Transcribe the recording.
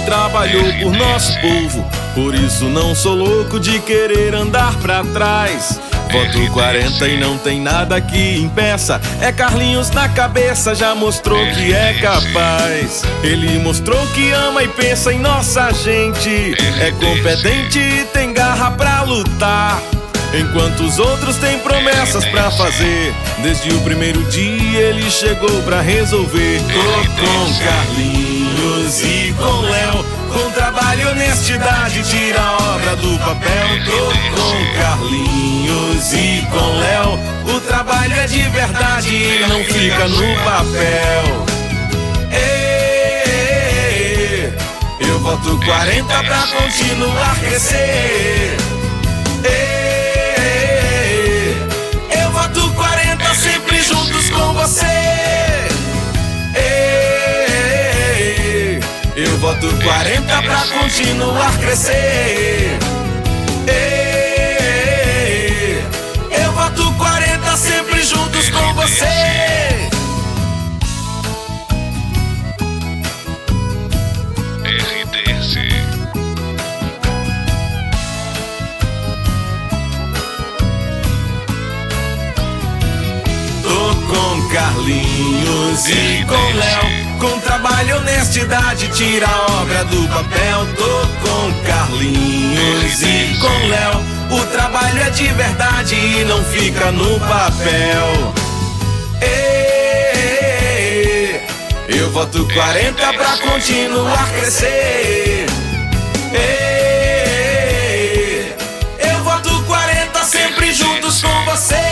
e trabalhou por nosso povo. Por isso não sou louco de querer andar pra trás. Voto 40 e não tem nada que impeça. É Carlinhos na cabeça, já mostrou que é capaz. Ele mostrou que ama e pensa em nossa gente. É competente e tem garra pra lutar, enquanto os outros têm promessas pra fazer. Desde o primeiro dia ele chegou pra resolver. Tô com Carlinhos e com Léo, com trabalho e honestidade tira a obra do papel. Tô com Carlinhos e com Léo, o trabalho é de verdade e não fica no papel. Eu voto 40 pra continuar a crescer. Eu voto 40 sempre juntos com você. Eu voto 40 pra continuar a crescer. Eu voto 40 sempre juntos com você. Com Carlinhos e com Léo, com trabalho e honestidade tira a obra do papel. Tô com Carlinhos e com Léo, o trabalho é de verdade e não fica no papel. Eu voto 40 pra continuar a crescer. Eu voto 40 sempre juntos com você.